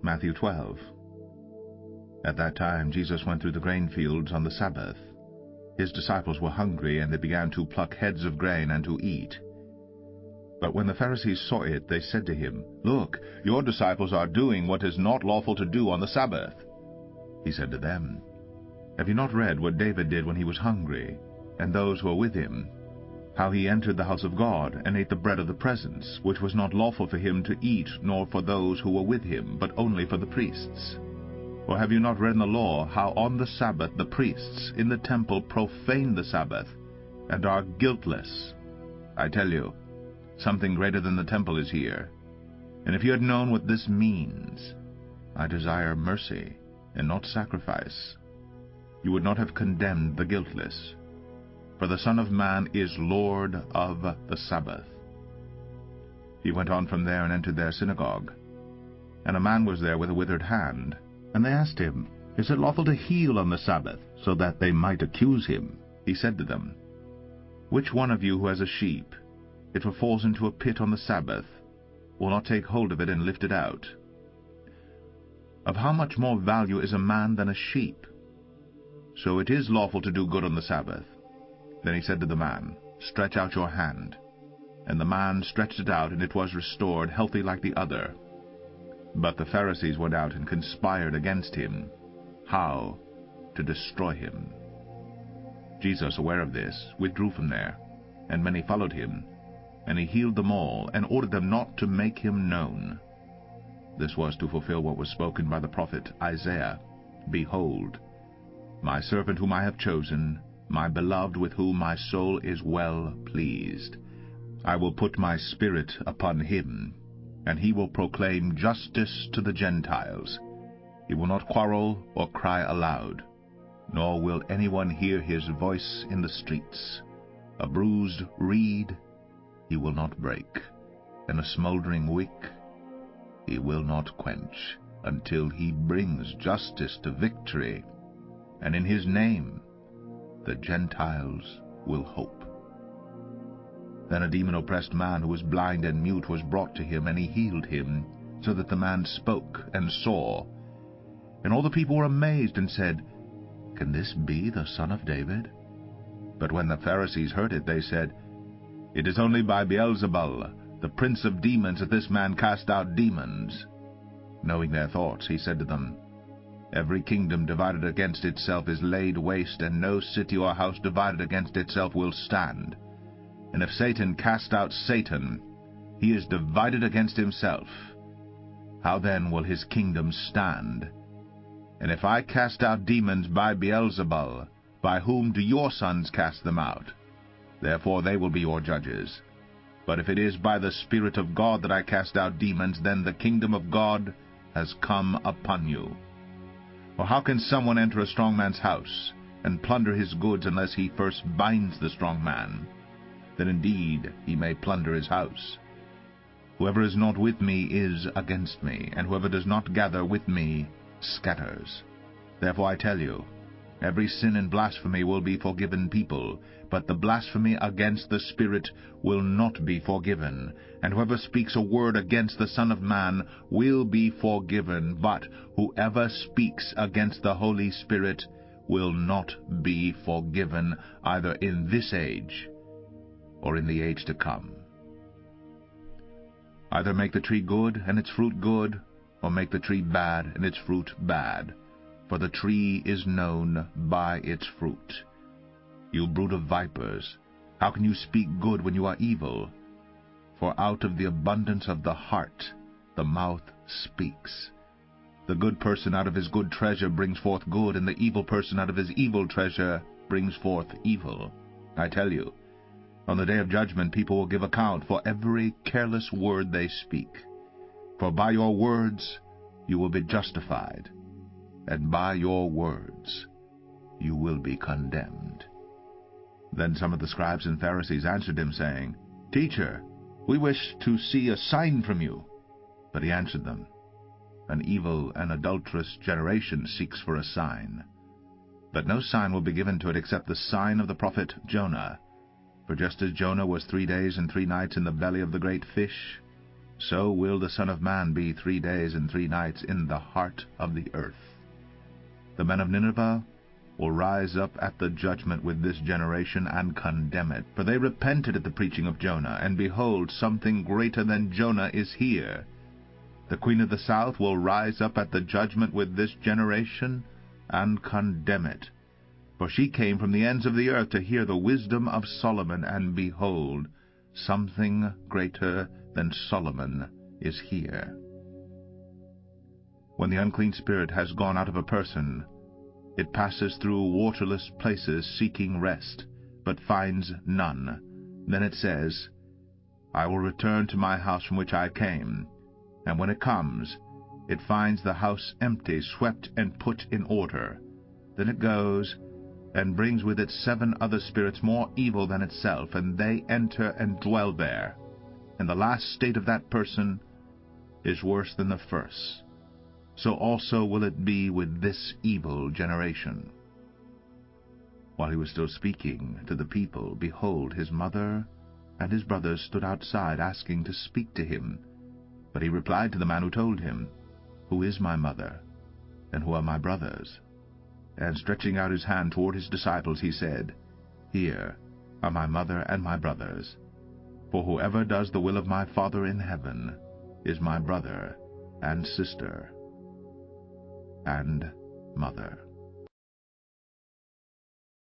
Matthew 12. At that time Jesus went through the grain fields on the Sabbath. His disciples were hungry, and they began to pluck heads of grain and to eat. But when the Pharisees saw it, they said to him, "Look, your disciples are doing what is not lawful to do on the Sabbath." He said to them, "Have you not read what David did when he was hungry, and those who were with him, how he entered the house of God, and ate the bread of the presence, which was not lawful for him to eat, nor for those who were with him, but only for the priests? Or have you not read in the law how on the Sabbath the priests in the temple profane the Sabbath, and are guiltless? I tell you, something greater than the temple is here. And if you had known what this means, 'I desire mercy and not sacrifice,' you would not have condemned the guiltless. For the Son of Man is Lord of the Sabbath." He went on from there and entered their synagogue. And a man was there with a withered hand. And they asked him, "Is it lawful to heal on the Sabbath?" so that they might accuse him. He said to them, "Which one of you who has a sheep, if it falls into a pit on the Sabbath, will not take hold of it and lift it out? Of how much more value is a man than a sheep? So it is lawful to do good on the Sabbath." Then he said to the man, "Stretch out your hand." And the man stretched it out, and it was restored, healthy like the other. But the Pharisees went out and conspired against him, how to destroy him. Jesus, aware of this, withdrew from there, and many followed him. And he healed them all, and ordered them not to make him known. This was to fulfill what was spoken by the prophet Isaiah. "Behold, my servant whom I have chosen, my beloved with whom my soul is well pleased. I will put my spirit upon him, and he will proclaim justice to the Gentiles. He will not quarrel or cry aloud, nor will anyone hear his voice in the streets. A bruised reed he will not break, and a smoldering wick he will not quench, until he brings justice to victory, and in his name the Gentiles will hope." Then a demon-oppressed man who was blind and mute was brought to him, and he healed him, so that the man spoke and saw. And all the people were amazed and said, "Can this be the Son of David?" But when the Pharisees heard it, they said, "It is only by Beelzebul, the prince of demons, that this man cast out demons." Knowing their thoughts, he said to them, "Every kingdom divided against itself is laid waste, and no city or house divided against itself will stand. And if Satan cast out Satan, he is divided against himself. How then will his kingdom stand? And if I cast out demons by Beelzebul, by whom do your sons cast them out? Therefore they will be your judges. But if it is by the Spirit of God that I cast out demons, then the kingdom of God has come upon you. Or how can someone enter a strong man's house and plunder his goods unless he first binds the strong man? Then indeed he may plunder his house. Whoever is not with me is against me, and whoever does not gather with me scatters. Therefore I tell you, every sin and blasphemy will be forgiven people, but the blasphemy against the Spirit will not be forgiven. And whoever speaks a word against the Son of Man will be forgiven, but whoever speaks against the Holy Spirit will not be forgiven, either in this age or in the age to come. Either make the tree good and its fruit good, or make the tree bad and its fruit bad. For the tree is known by its fruit. You brood of vipers, how can you speak good when you are evil? For out of the abundance of the heart the mouth speaks. The good person out of his good treasure brings forth good, and the evil person out of his evil treasure brings forth evil. I tell you, on the day of judgment people will give account for every careless word they speak. For by your words you will be justified, and by your words you will be condemned. Then some of the scribes and Pharisees answered him, saying, "Teacher, we wish to see a sign from you." But he answered them, "An evil and adulterous generation seeks for a sign. But no sign will be given to it except the sign of the prophet Jonah. For just as Jonah was 3 days and 3 nights in the belly of the great fish, so will the Son of Man be 3 days and 3 nights in the heart of the earth. The men of Nineveh will rise up at the judgment with this generation and condemn it, for they repented at the preaching of Jonah, and behold, something greater than Jonah is here. The queen of the south will rise up at the judgment with this generation and condemn it, for she came from the ends of the earth to hear the wisdom of Solomon, and behold, something greater than Solomon is here. When the unclean spirit has gone out of a person, it passes through waterless places seeking rest, but finds none. Then it says, I will return to my house from which I came. And when it comes, it finds the house empty, swept and put in order. Then it goes and brings with it 7 other spirits more evil than itself, and they enter and dwell there. And the last state of that person is worse than the first. So also will it be with this evil generation. While he was still speaking to the people, behold, his mother and his brothers stood outside, asking to speak to him. But he replied to the man who told him, Who is my mother, and who are my brothers? And stretching out his hand toward his disciples, he said, Here are my mother and my brothers. For whoever does the will of my Father in heaven is my brother and sister and mother.